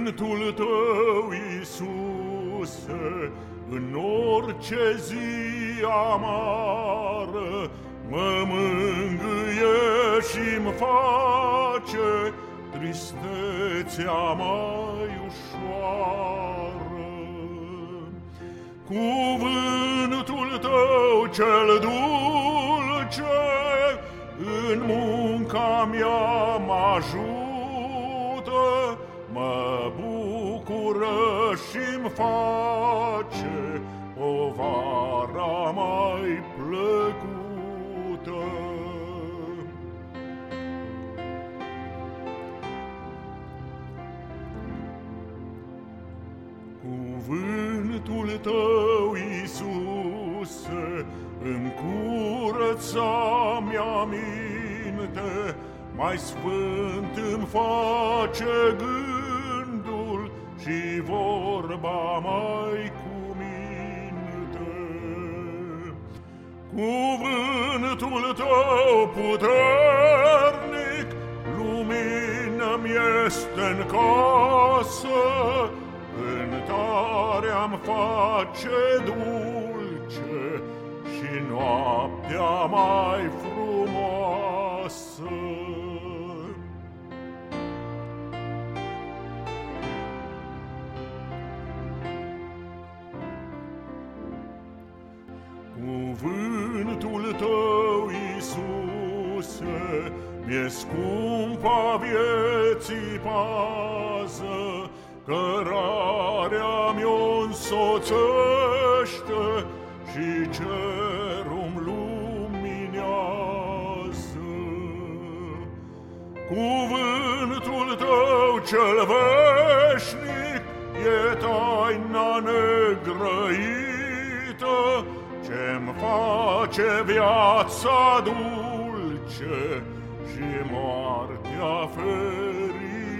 Cuvântul Tău, Iisuse, în orice zi amară, mă mângâie și-mi face tristețea mai ușoară. Cuvântul Tău cel dulce în munca mea mă ajută, mă bucură și-mi face povara mai plăcută. Cuvântul Tău, Iisuse, îmi curăța mea minte, mai sfânt îmi face gândul și vorba mai cuminte. Cuvântul Tău puternic lumină-mi este-n casă, cântarea-mi face dulce și noaptea mai frumoasă. Cuvântul Tău, Iisuse, mi-e scumpa vieții pază, cărarea mi-o însoțește și cerul-mi luminează. Cuvântul Tău cel veșnic e taina negrăită, ce-mi face viața dulce și moartea fericită.